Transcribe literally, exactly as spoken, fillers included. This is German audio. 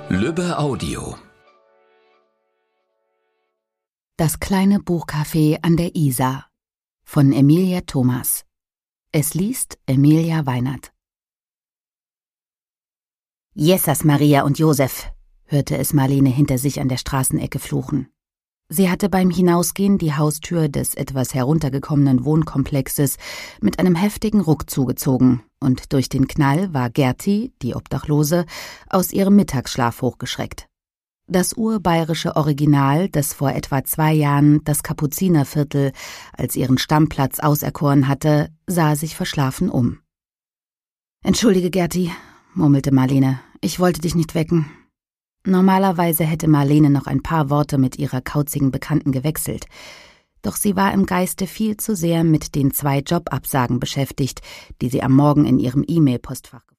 Lübbe Audio. Das kleine Buchcafé an der Isar von Emilia Thomas. Es liest Emilia Weinert. »Jesus Maria und Josef«, hörte es Marlene hinter sich an der Straßenecke fluchen. Sie hatte beim Hinausgehen die Haustür des etwas heruntergekommenen Wohnkomplexes mit einem heftigen Ruck zugezogen, und durch den Knall war Gerti, die Obdachlose, aus ihrem Mittagsschlaf hochgeschreckt. Das urbayerische Original, das vor etwa zwei Jahren das Kapuzinerviertel als ihren Stammplatz auserkoren hatte, sah sich verschlafen um. »Entschuldige, Gerti«, murmelte Marlene, »ich wollte dich nicht wecken.« Normalerweise hätte Marlene noch ein paar Worte mit ihrer kauzigen Bekannten gewechselt. Doch sie war im Geiste viel zu sehr mit den zwei Jobabsagen beschäftigt, die sie am Morgen in ihrem E-Mail-Postfach